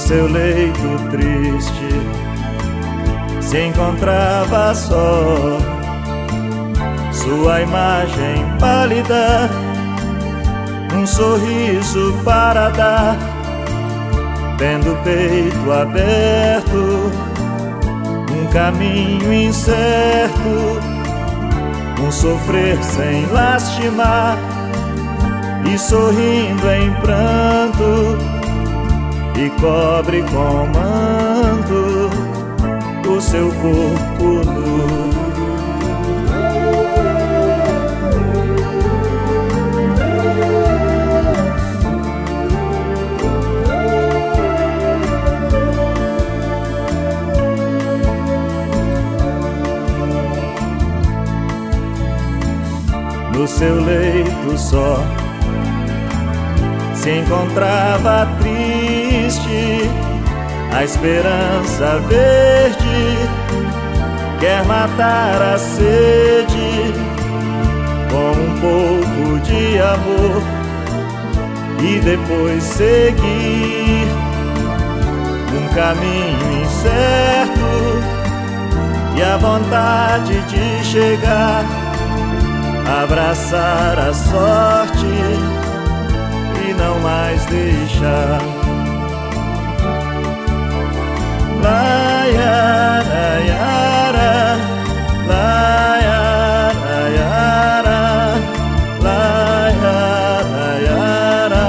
seu leito triste se encontrava só, sua imagem pálida, um sorriso para dar, tendo o peito aberto, um caminho incerto, um sofrer sem lastimar, e sorrindo em pranto, e cobre com manto o seu corpo nu. No seu leito só se encontrava triste, a esperança verde quer matar a sede com um pouco de amor e depois seguir um caminho incerto e a vontade de chegar, abraçar a sorte e não mais deixar. Laiaraiara, laiaraiara, laiaraiara,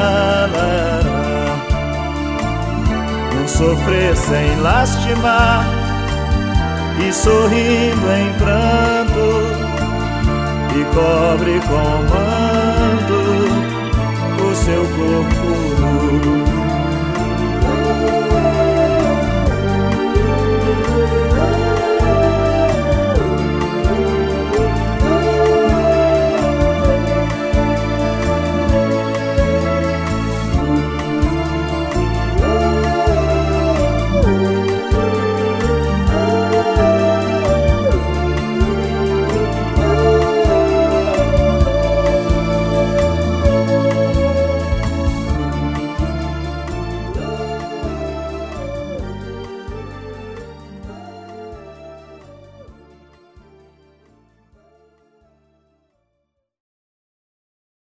um sofrer sem lastimar e sorrindo em pranto, e cobre com manto o seu corpo nu.